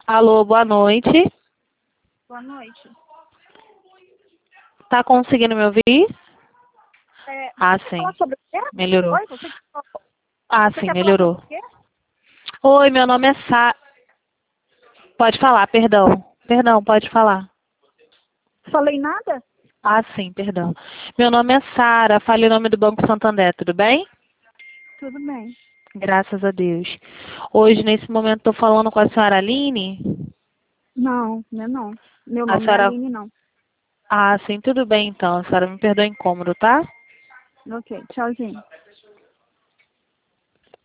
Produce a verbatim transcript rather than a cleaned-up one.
Alô, boa noite. Boa noite. Tá conseguindo me ouvir? É, Ah, você quer sim. falar sobre o quê? Melhorou. Oi, você, Ah, você sim, quer falar sobre melhorou. o quê? Oi, meu nome é Sa... Pode falar, perdão. Perdão, pode falar. Falei nada? Ah, sim, perdão. Meu nome é Sara, falei o nome do Banco Santander, tudo bem? Tudo bem. Graças a Deus. Hoje, nesse momento, estou falando com a senhora Aline. Não, não, não. Meu A nome não é senhora... Aline, não. Ah, sim, tudo bem então. A senhora me perdoa o incômodo, tá? Ok, tchauzinho.